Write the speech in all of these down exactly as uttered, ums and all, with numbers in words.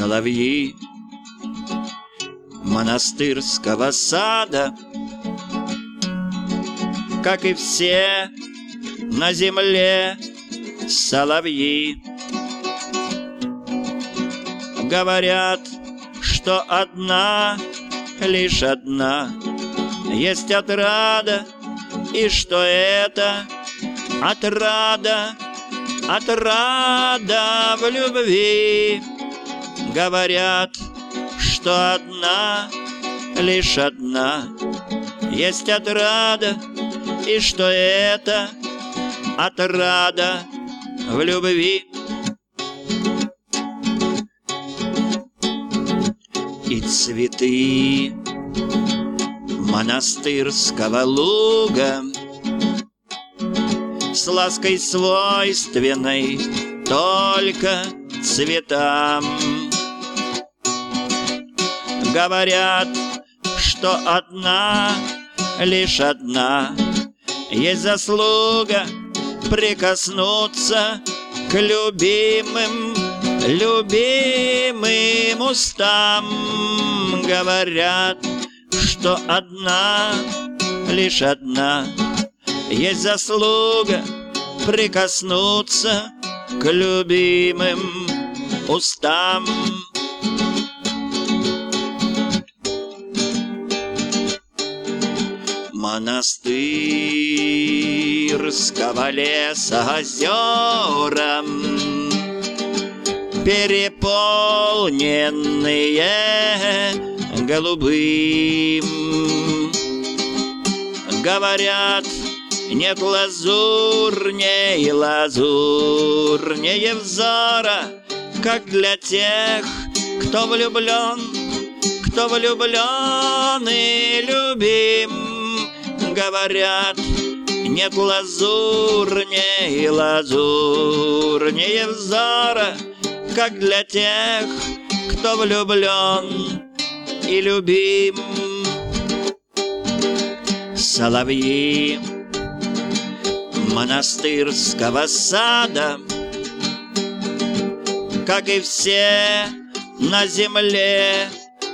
соловьи монастырского сада, как и все на земле соловьи, говорят, что одна, лишь одна есть отрада, и что это отрада, отрада в любви. Говорят, что одна, лишь одна есть отрада, и что это отрада в любви. И цветы монастырского луга с лаской свойственной только цветам говорят, что одна, лишь одна есть заслуга прикоснуться к любимым, любимым устам. Говорят, что одна, лишь одна есть заслуга прикоснуться к любимым устам. Монастырского леса озера переполненные голубым, говорят, нет лазурней, лазурнее взора, как для тех, кто влюблен, кто влюблен и любим. Говорят, нет лазурней, лазурнее взора, как для тех, кто влюблен и любим. Соловьи монастырского сада, как и все на земле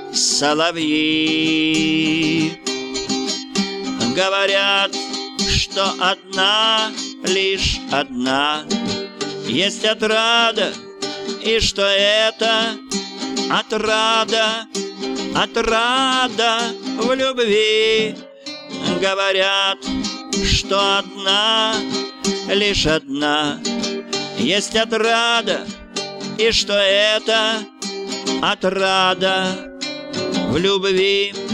соловьи, говорят, что одна, лишь одна есть отрада, и что это отрада, отрада в любви. Говорят, что одна, лишь одна есть отрада, и что это отрада в любви.